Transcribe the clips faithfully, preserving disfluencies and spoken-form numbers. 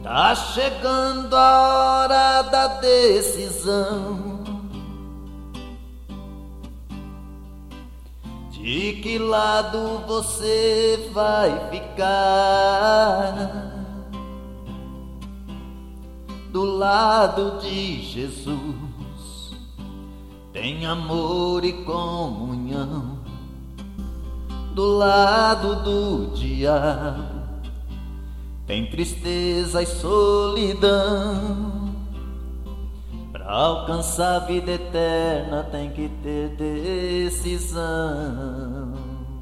Tá chegando a hora da decisão. De que lado você vai ficar? Do lado de Jesus tem amor e comunhão. Do lado do diabo tem tristeza e solidão. Pra alcançar a vida eterna tem que ter decisão.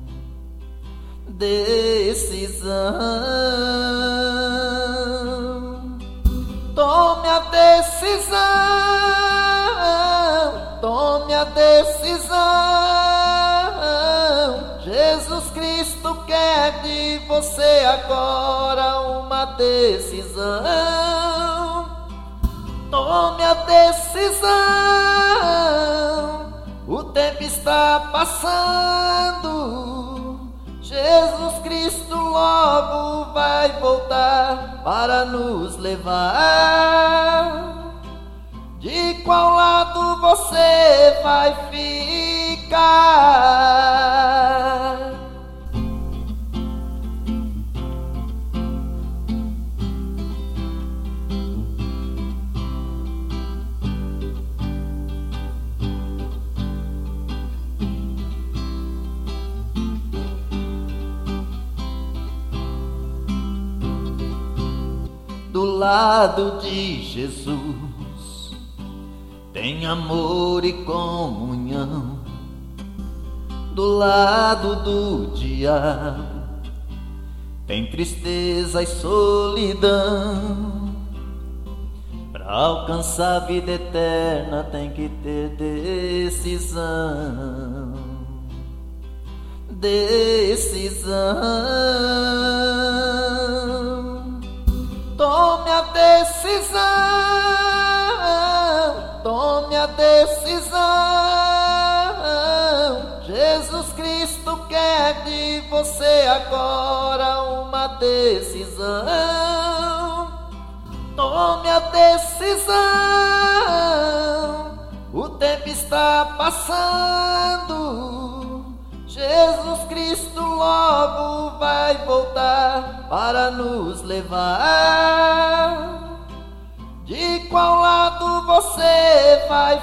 Decisão. Tome a decisão. Tome a decisão. Jesus Cristo quer de você agora uma decisão. Tome a decisão. O tempo está passando. Jesus Cristo logo vai voltar para nos levar. De qual lado você vai ficar? Do lado de Jesus tem amor e comunhão. Do lado do diabo tem tristeza e solidão. Para alcançar a vida eterna tem que ter decisão. Decisão. Tome a decisão. Tome a decisão. Jesus Cristo quer de você agora uma decisão. Tome a decisão. O tempo está passando. Jesus Cristo logo vai voltar para nos levar. De qual lado você vai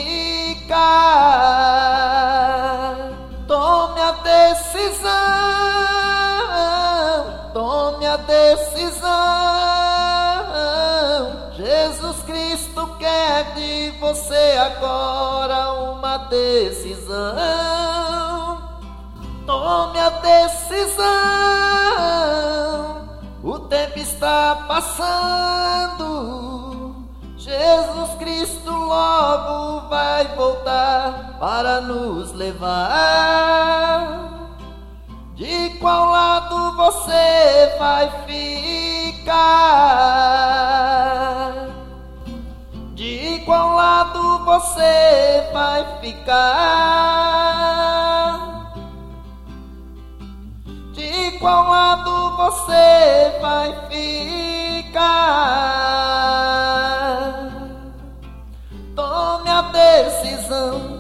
ficar? Tome a decisão. Tome a decisão. Jesus Cristo quer de você agora uma decisão. Tome a decisão. O tempo está passando. Jesus Cristo logo vai voltar para nos levar. De qual lado você vai ficar? De qual lado você vai ficar? De qual lado você vai ficar? Tome a decisão.